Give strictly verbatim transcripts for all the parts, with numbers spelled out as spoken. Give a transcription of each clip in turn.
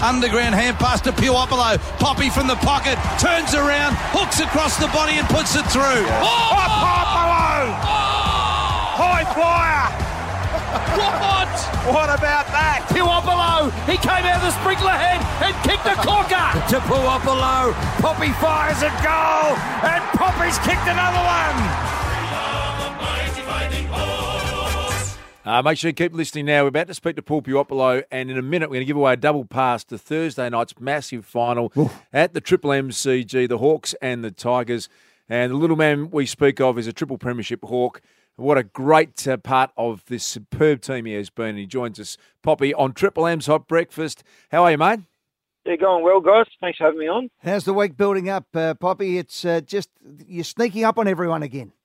Underground hand pass to Puopolo. Poppy from the pocket, turns around, hooks across the body and puts it through. Yeah. Oh, oh, Puopolo! Oh! High flyer! What? What about that? Puopolo, he came out of the sprinkler head and kicked the corker. To Puopolo, Poppy fires a goal, and Poppy's kicked another one. Uh, make sure you keep listening now. We're about to speak to Paul Puopolo, and in a minute we're going to give away a double pass to Thursday night's massive final Oof. at the Triple M C G, the Hawks and the Tigers. And the little man we speak of is a triple premiership Hawk. What a great uh, part of this superb team he has been. He joins us, Poppy, on Triple M's Hot Breakfast. How are you, mate? Yeah, going well, guys. Thanks for having me on. How's the week building up, uh, Poppy? It's uh, just, you're sneaking up on everyone again.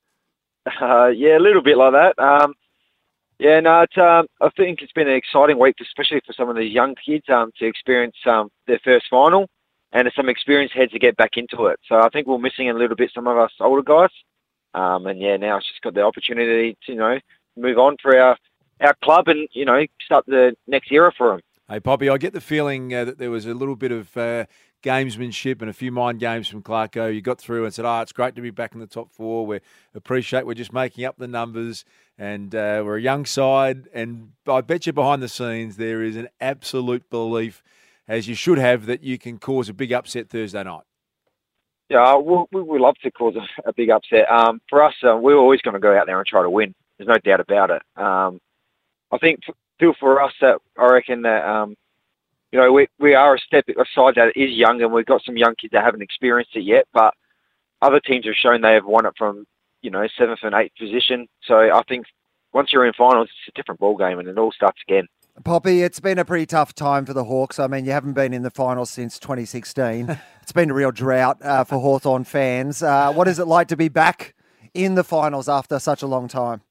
Uh, yeah, a little bit like that. Um, yeah, no, it's, um, I think it's been an exciting week, especially for some of the young kids um, to experience um, their first final, and some experienced heads to get back into it. So I think we're missing a little bit some of us older guys. Um, and yeah, now it's just got the opportunity to, you know, move on for our, our club and, you know, start the next era for them. Hey, Poppy, I get the feeling uh, that there was a little bit of uh, gamesmanship and a few mind games from Clarko. You got through and said, oh, it's great to be back in the top four. We appreciate we're just making up the numbers and uh, we're a young side. And I bet you behind the scenes there is an absolute belief, as you should have, that you can cause a big upset Thursday night. Yeah, we we we love to cause a, a big upset. Um, for us, uh, we're always going to go out there and try to win. There's no doubt about it. Um, I think, still for us, that I reckon that um, you know we we are a step aside that is young, and we've got some young kids that haven't experienced it yet. But other teams have shown they have won it from you know seventh and eighth position. So I think once you're in finals, it's a different ball game, and it all starts again. Poppy, it's been a pretty tough time for the Hawks. I mean, you haven't been in the finals since twenty sixteen. It's been a real drought uh, for Hawthorn fans. Uh, what is it like to be back in the finals after such a long time?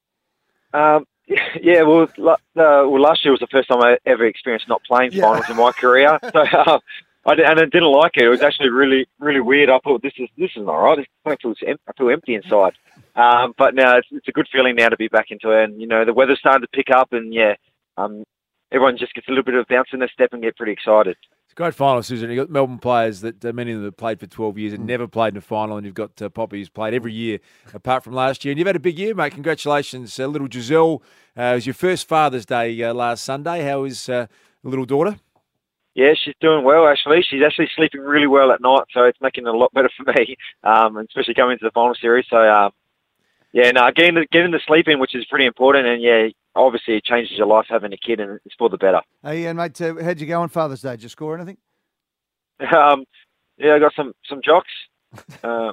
Um, yeah, well, uh, well, last year was the first time I ever experienced not playing Yeah. finals in my career. So, uh, I did, and I didn't like it. It was actually really, really weird. I thought this is this is not right. I feel, I feel empty inside. Um, but now it's, it's a good feeling now to be back into it. And you know, the weather's starting to pick up, and yeah. Um, Everyone just gets a little bit of bounce in their step and get pretty excited. It's a great final, Susan. You've got Melbourne players that uh, many of them have played for twelve years and never played in a final, and you've got uh, Poppy who's played every year apart from last year. And you've had a big year, mate. Congratulations. Uh, little Giselle, uh, it was your first Father's Day uh, last Sunday. How is uh, the little daughter? Yeah, she's doing well, actually. She's actually sleeping really well at night, so it's making it a lot better for me, um, especially coming into the final series. So, um, yeah, no, getting the, getting the sleep in, which is pretty important, and yeah, obviously it changes your life having a kid, and it's for the better. Hey, and mate, uh, how'd you go on Father's Day? Did you score anything? Um, yeah, I got some, some jocks. Uh,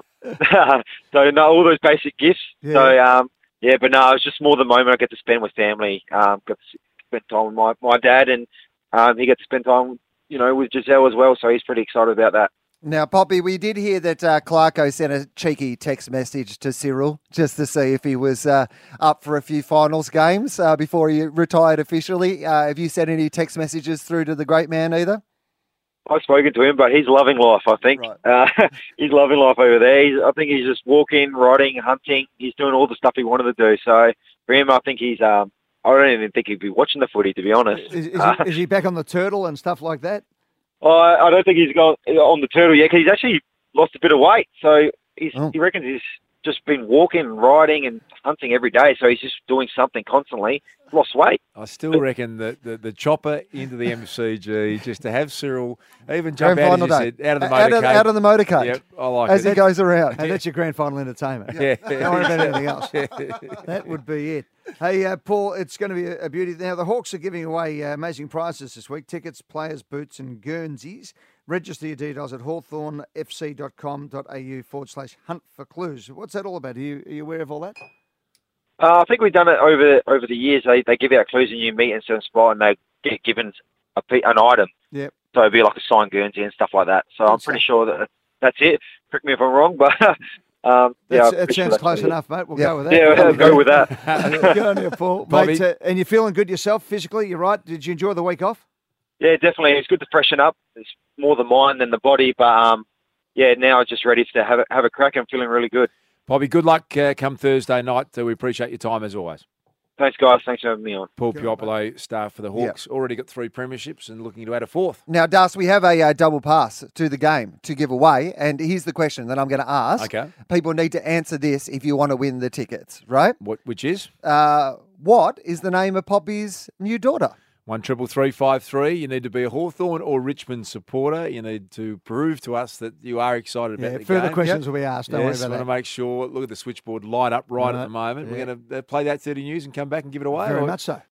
so, no, all those basic gifts. Yeah. So, um, yeah, but no, it was just more the moment I get to spend with family. Um, got to spend time with my, my dad, and um, he got to spend time, you know, with Giselle as well, so he's pretty excited about that. Now, Poppy, we did hear that uh, Clarko sent a cheeky text message to Cyril just to see if he was uh, up for a few finals games uh, before he retired officially. Uh, have you sent any text messages through to the great man either? I've spoken to him, but he's loving life, I think. Right. Uh, he's loving life over there. He's, I think he's just walking, riding, hunting. He's doing all the stuff he wanted to do. So for him, I think he's, um, I don't even think he'd be watching the footy, to be honest. Is, is, Uh, he, is he back on the turtle and stuff like that? I, I don't think he's gone on the turtle yet, because he's actually lost a bit of weight. So he's, Oh. he reckons he's just been walking, riding, and hunting every day. So he's just doing something constantly. Lost weight. I still reckon that the, the chopper into the M C G, just to have Cyril even jump Grand out, as final you day. said, out of the Out of, motorcade. out of the motorcade. Yep, I like as it. he goes around. Hey, that's your grand final entertainment. Yeah. Don't worry about anything else. That would be it. Hey, uh, Paul, it's going to be a, a beauty. Now, the Hawks are giving away uh, amazing prizes this week. Tickets, players, boots and Guernseys. Register your details at hawthornfc.com.au forward slash hunt for clues. What's that all about? Are you, are you aware of all that? Uh, I think we've done it over over the years. They they give out clues and you meet in a certain spot, and they get given a, pe- an item. Yep. So it'd be like a signed Guernsey and stuff like that. So I'm pretty sure that that's it. Correct me if I'm wrong, but um, yeah, That's, I'm that pretty sure sounds that's close it. enough, mate. We'll Yep. go with that. Yeah, we'll go with that. Good on you, Paul. Bobby. Mate, uh, and you're feeling good yourself physically? You're right. Did you enjoy the week off? Yeah, definitely. It's good to freshen up. It's more the mind than the body, but um, yeah, now I'm just ready to have a, have a crack. I'm feeling really good. Bobby, good luck uh, come Thursday night. Uh, we appreciate your time as always. Thanks, guys. Thanks for having me on. Paul Piopolo, star for the Hawks, already got three premierships and looking to add a fourth. Now, Das, we have a uh, double pass to the game to give away, and here's the question that I'm going to ask. Okay. People need to answer this if you want to win the tickets, right? What? Which is? Uh, what is the name of Poppy's new daughter? One triple three five three. You need to be a Hawthorn or Richmond supporter. You need to prove to us that you are excited Yeah, about the further game. questions will be asked. Don't Yes, worry want about to that. make sure. Look at the switchboard light up right, Right, at the moment. yeah. We're going to play that thirty news and come back and give it away. Very or much so.